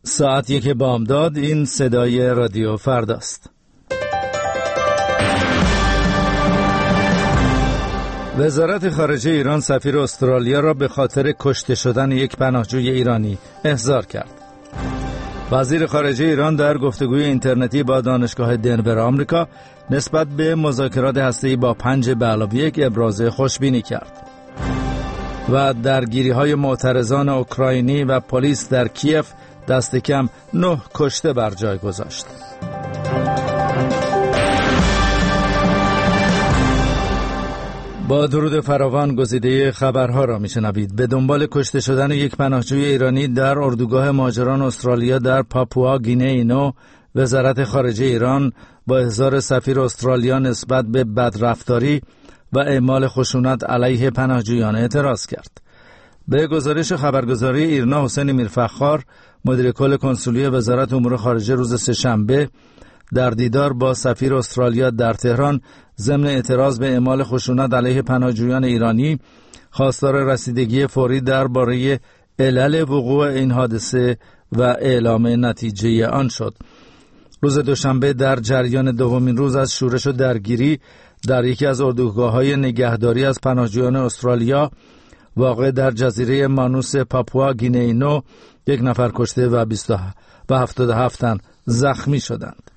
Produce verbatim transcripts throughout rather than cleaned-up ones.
ساعت یک بامداد. این صدای رادیو فرداست. وزارت خارجه ایران سفیر استرالیا را به خاطر کشته شدن یک پناهجوی ایرانی احضار کرد. وزیر خارجه ایران در گفتگوی اینترنتی با دانشگاه دنور آمریکا نسبت به مذاکرات هسته‌ای با پنج به علاوه یک ابراز خوشبینی کرد و درگیری‌های معترضان اوکراینی و پلیس در کیف دست کم نه کشته بر جای گذاشت. با درود فراوان گزیده خبرها را میشنوید. به دنبال کشته شدن یک پناهجوی ایرانی در اردوگاه مهاجران استرالیا در پاپوا گینه نو، وزارت خارجه ایران با احضار سفیر استرالیا نسبت به بدرفتاری و اعمال خشونت علیه پناهجویان اعتراض کرد. به گزارش خبرگزاری ایرنا، حسین میرفخار، مدیر کل کنسولی وزارت امور خارجه، روز سه‌شنبه در دیدار با سفیر استرالیا در تهران ضمن اعتراض به اعمال خشونت علیه پناهجویان ایرانی خواستار رسیدگی فوری درباره علل وقوع این حادثه و اعلام نتیجه آن شد. روز دوشنبه در جریان دومین روز از شورش و درگیری در یکی از اردوگاه‌های نگهداری از پناهجویان استرالیا واقع در جزیره مانوس پاپوا گینه نو، یک نفر کشته و بیست و هفتاد و هفت تن زخمی شدند.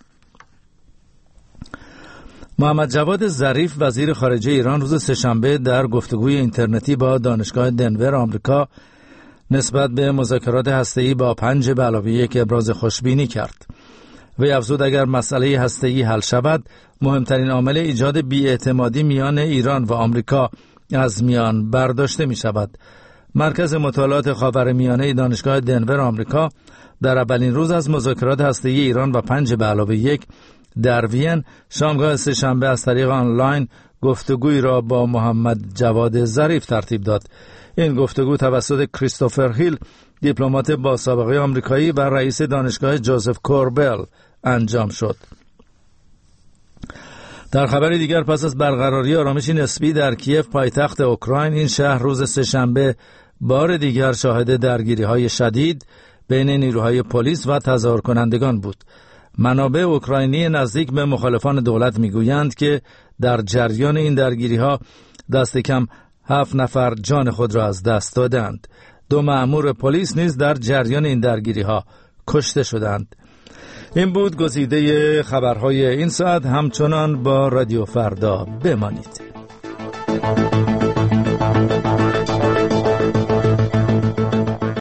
محمد جواد ظریف، وزیر خارجه ایران، روز سه‌شنبه در گفتگوی اینترنتی با دانشگاه دنور آمریکا نسبت به مذاکرات هسته‌ای با پنج به علاوه یک ابراز خوشبینی کرد. وی افزود اگر مسئله هسته‌ای حل شود، مهمترین عامل ایجاد بی‌اعتمادی میان ایران و آمریکا از میان برداشته می شود. مرکز مطالعات خاورمیانه دانشگاه دنور آمریکا در اولین روز از مذاکرات هسته‌ای ایران و پنج به علاوه یک در وین شامگاه سه‌شنبه از طریق آنلاین گفتگویی را با محمد جواد ظریف ترتیب داد. این گفتگو توسط کریستوفر هیل، دیپلمات با سابقه آمریکایی و رئیس دانشگاه جوزف کوربل انجام شد. در خبر دیگر، پس از برقراری آرامشی نسبی در کیف، پایتخت اوکراین، این شهر روز سه‌شنبه بار دیگر شاهد درگیری‌های شدید بین نیروهای پلیس و تظاهر کنندگان بود. منابع اوکراینی نزدیک به مخالفان دولت میگویند که در جریان این درگیری‌ها دست کم هفت نفر جان خود را از دست دادند. دو مأمور پلیس نیز در جریان این درگیری‌ها کشته شدند. این بود گزیده خبرهای این ساعت. همچنان با رادیو فردا بمانید.